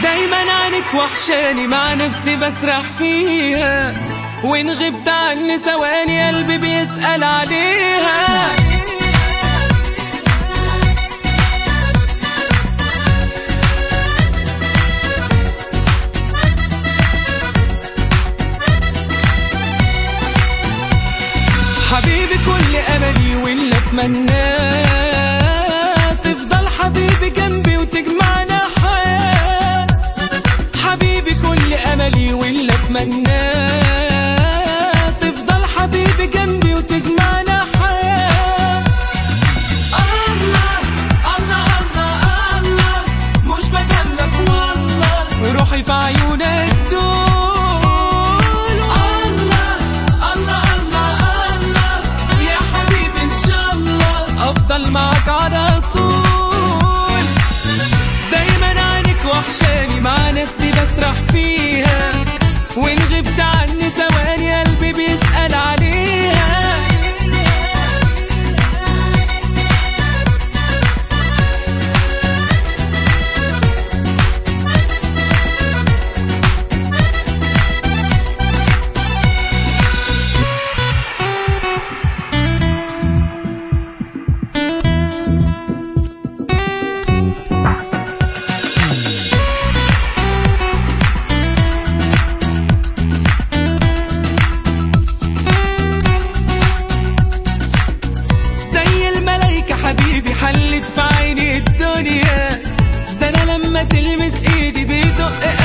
دايما عنك وحشاني، مع نفسي بسرح فيها، وإن غبت عني ثواني قلبي بيسأل عليها. حبيبي كل أملي واللي أتمناه تفضل حبيبي جنبي وتجمعنا حياة. حبيبي كل أملي واللي أتمناه تفضل حبيبي جنبي وتجمعنا حياة. الله الله الله الله، مش بكلمك والله، روحي في عيونك دول. معك على طول، دايما عنك وحشاني، مع نفسي بسرح فيها، وإن غبت عني ثواني قلبي بيسأل عليها. حبيبي حلت في عيني الدنيا، ده انا لما تلمس ايدي بيدق